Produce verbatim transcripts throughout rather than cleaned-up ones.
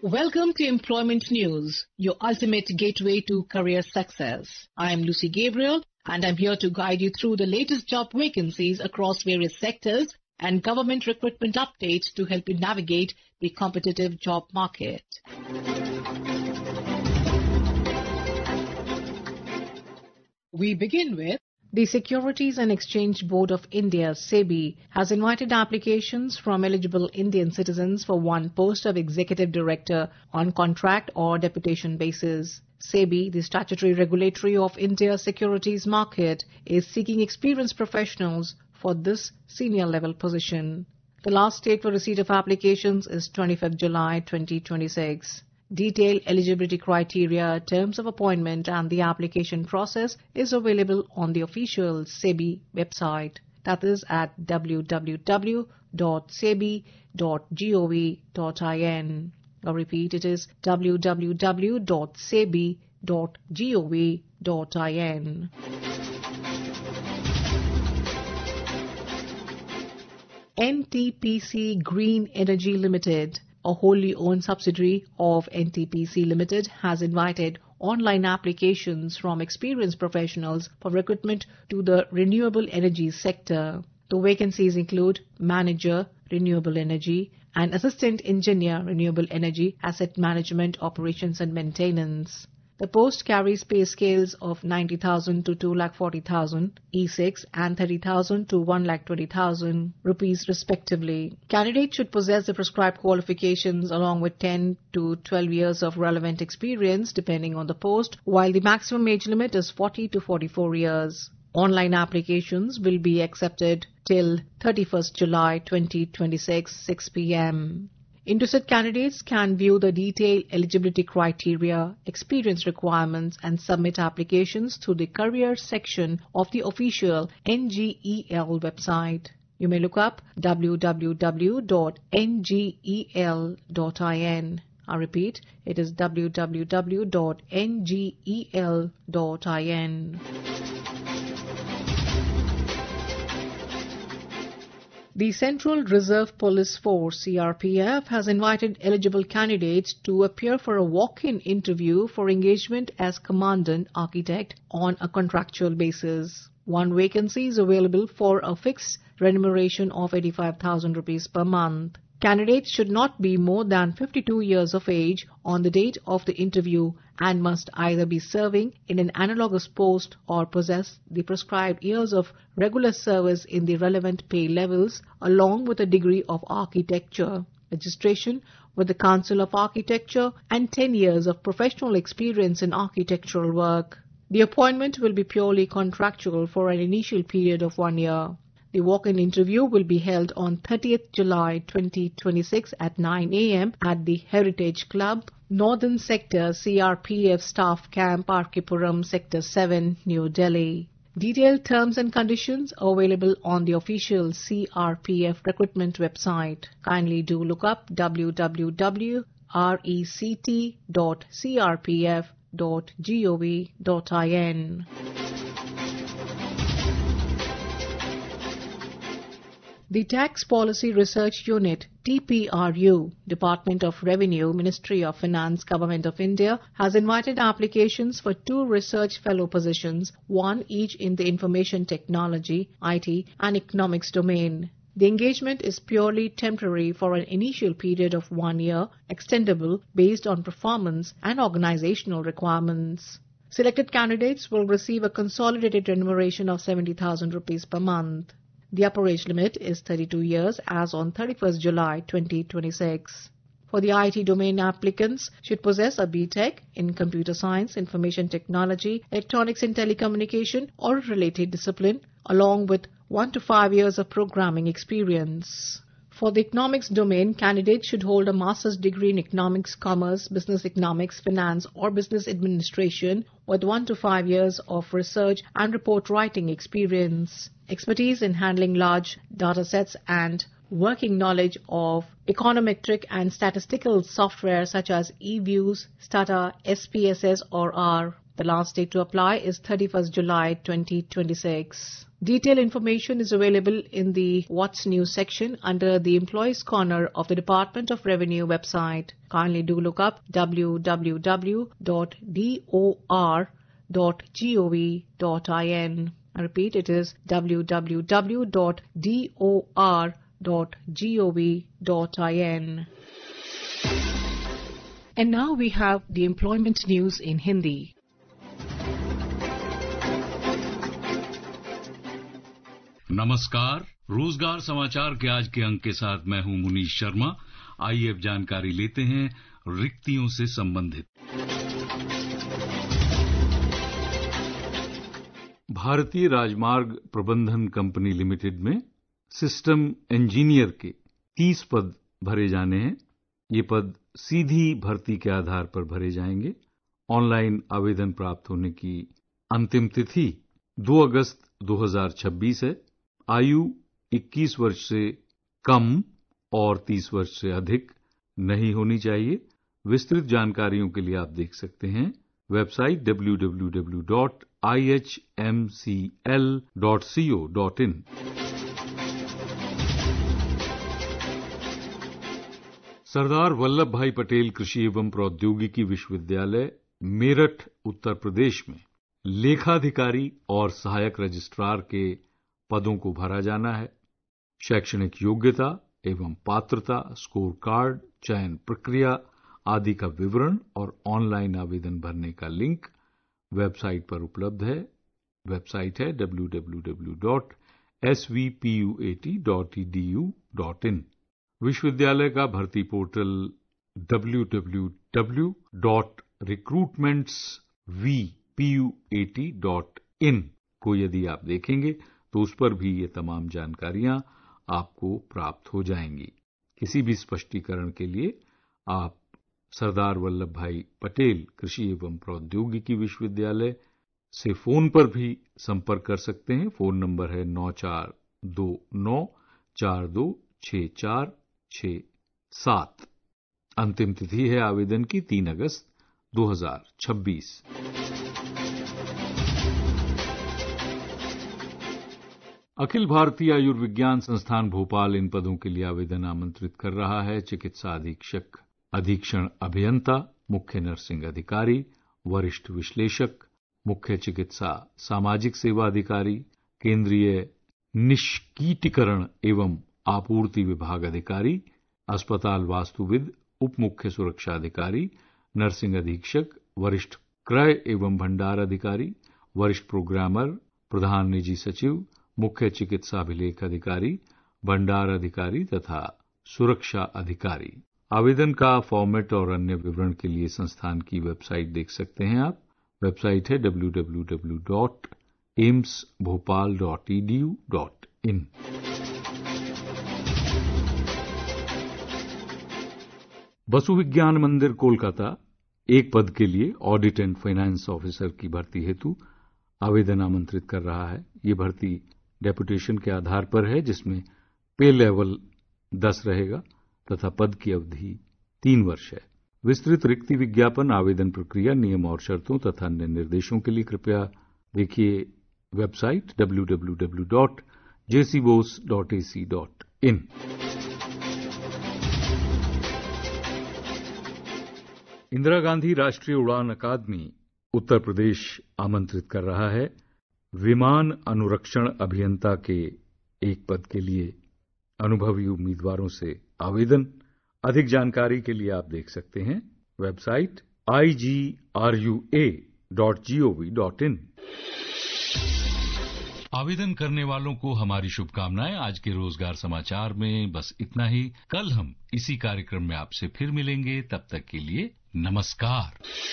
Welcome to Employment News, your ultimate gateway to career success. I am Lucy Gabriel and I'm here to guide you through the latest job vacancies across various sectors and government recruitment updates to help you navigate the competitive job market. We begin with the Securities and Exchange Board of India, SEBI, has invited applications from eligible Indian citizens for one post of Executive Director on contract or deputation basis. SEBI, the statutory regulatory of India's securities market, is seeking experienced professionals for this senior level position. The last date for receipt of applications is twenty-fifth July twenty twenty-six. Detailed eligibility criteria, terms of appointment and the application process is available on the official SEBI website. That is at w w w dot sebi dot gov dot in. I repeat, it is w w w dot sebi dot gov dot in. N T P C Green Energy Limited, a wholly owned subsidiary of N T P C Limited, has invited online applications from experienced professionals for recruitment to the renewable energy sector. The vacancies include Manager, Renewable Energy, and Assistant Engineer, Renewable Energy, Asset Management, Operations and Maintenance. The post carries pay scales of ninety thousand to two lakh forty thousand E six and thirty thousand to one lakh twenty thousand rupees respectively. Candidates should possess the prescribed qualifications along with ten to twelve years of relevant experience depending on the post, while the maximum age limit is forty to forty-four years. Online applications will be accepted till thirty-first July twenty twenty-six, six p m Interested candidates can view the detailed eligibility criteria, experience requirements and submit applications through the career section of the official N G E L website. You may look up w w w dot n g e l dot in. I repeat, it is w w w dot n g e l dot in. The Central Reserve Police Force, C R P F, has invited eligible candidates to appear for a walk-in interview for engagement as Commandant Architect on a contractual basis. One vacancy is available for a fixed remuneration of eighty-five thousand rupees per month. Candidates should not be more than fifty-two years of age on the date of the interview and must either be serving in an analogous post or possess the prescribed years of regular service in the relevant pay levels along with a degree of architecture, registration with the Council of Architecture and ten years of professional experience in architectural work. The appointment will be purely contractual for an initial period of one year. The walk-in interview will be held on thirtieth July twenty twenty-six at nine a m at the Heritage Club, Northern Sector, C R P F Staff Camp, R K Puram, Sector seven, New Delhi. Detailed terms and conditions are available on the official C R P F recruitment website. Kindly do look up w w w dot rect dot c r p f dot gov dot in. The Tax Policy Research Unit, T P R U, Department of Revenue, Ministry of Finance, Government of India, has invited applications for two research fellow positions, one each in the Information Technology, I T, and Economics domain. The engagement is purely temporary for an initial period of one year, extendable based on performance and organizational requirements. Selected candidates will receive a consolidated remuneration of seventy thousand rupees per month. The upper age limit is thirty-two years as on thirty-first July twenty twenty-six. For the I T domain, applicants should possess a B Tech in Computer Science, Information Technology, Electronics and Telecommunication or related discipline, along with one to five years of programming experience. For the economics domain, candidates should hold a master's degree in economics, commerce, business economics, finance or business administration with one to five years of research and report writing experience, expertise in handling large data sets and working knowledge of econometric and statistical software such as eViews, Stata, S P S S or R. The last date to apply is thirty-first July twenty twenty-six. Detailed information is available in the What's New section under the Employees Corner of the Department of Revenue website. Kindly do look up w w w dot dor dot gov dot in. I repeat, it is w w w dot dor dot gov dot in. And now we have the employment news in Hindi. नमस्कार, रोजगार समाचार के आज के अंक के साथ मैं हूं मुनीश शर्मा। आइए अब जानकारी लेते हैं रिक्तियों से संबंधित। भारतीय राजमार्ग प्रबंधन कंपनी लिमिटेड में सिस्टम इंजीनियर के तीस पद भरे जाने हैं। ये पद सीधी भर्ती के आधार पर भरे जाएंगे। ऑनलाइन आवेदन प्राप्त होने की अंतिम तिथि दो अगस्त दो हज़ार छब्बीस है। आयु इक्कीस वर्ष से कम और तीस वर्ष से अधिक नहीं होनी चाहिए। विस्तृत जानकारियों के लिए आप देख सकते हैं website w w w dot i h m c l dot co dot in। Sardar Vallabh Bhai Patel कृषि एवं प्रौद्योगिकी विश्वविद्यालय मेरठ उत्तर प्रदेश में लेखाधिकारी और सहायक रजिस्ट्रार के पदों को भरा जाना है। शैक्षणिक योग्यता एवं पात्रता, स्कोर कार्ड, चयन प्रक्रिया आदि का विवरण और ऑनलाइन आवेदन भरने का लिंक वेबसाइट पर उपलब्ध है। वेबसाइट है w w w dot s v p u a t dot e d u dot in। विश्वविद्यालय का भर्ती portal w w w dot recruitments v p u a t dot in को यदि आप देखेंगे तो उस पर भी ये तमाम जानकारियां आपको प्राप्त हो जाएंगी। किसी भी स्पष्टीकरण के लिए आप सरदार वल्लभ भाई पटेल कृषि एवं प्रौद्योगिकी विश्वविद्यालय से फोन पर भी संपर्क कर सकते हैं। फोन नंबर है नौ चार दो नौ चार दो छह चार छह सात। अंतिम तिथि है आवेदन की तीन अगस्त दो हज़ार छब्बीस। अखिल भारतीय आयुर्विज्ञान संस्थान भोपाल इन पदों के लिए आवेदन आमंत्रित कर रहा है। चिकित्सा अधीक्षक, अधीक्षण अभियंता, मुख्य नर्सिंग अधिकारी, वरिष्ठ विश्लेषक, मुख्य चिकित्सा सामाजिक सेवा अधिकारी, केंद्रीय निष्कीटीकरण एवं आपूर्ति विभाग अधिकारी, अस्पताल वास्तुविद, उप मुख्य सुरक्षा अधिकारी, नर्सिंग अधीक्षक, वरिष्ठ क्रय एवं भंडार अधिकारी, वरिष्ठ प्रोग्रामर, प्रधान निजी सचिव, मुख्य चिकित्सा अभिलेख अधिकारी, भंडार अधिकारी तथा सुरक्षा अधिकारी। आवेदन का फॉर्मेट और अन्य विवरण के लिए संस्थान की वेबसाइट देख सकते हैं आप। वेबसाइट है w w w dot a i m s bhopal dot e d u dot in। वसु विज्ञान मंदिर कोलकाता एक पद के लिए ऑडिट एंड फाइनेंस ऑफिसर की भर्ती हेतु आवेदन आमंत्रित कर रहा है। ये भर्ती डेपुटेशन के आधार पर है, जिसमें पे लेवल दस रहेगा तथा पद की अवधि तीन वर्ष है। विस्तृत रिक्ति विज्ञापन, आवेदन प्रक्रिया, नियम और शर्तों तथा अन्य निर्देशों के लिए कृपया देखिए website w w w dot j c bose dot a c dot in। Indira Gandhi राष्ट्रीय उड़ान अकादमी उत्तर प्रदेश आमंत्रित कर रहा है। विमान अनुरक्षण अभियंता के एक पद के लिए अनुभवी उम्मीदवारों से आवेदन। अधिक जानकारी के लिए आप देख सकते हैं website i g r u a dot gov dot in। आवेदन करने वालों को हमारी शुभकामनाएं। आज के रोजगार समाचार में बस इतना ही। कल हम इसी कार्यक्रम में आपसे फिर मिलेंगे। तब तक के लिए नमस्कार।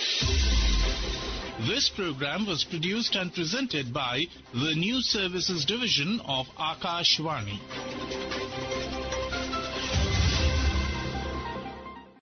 This program was produced and presented by the News Services Division of Akashvani.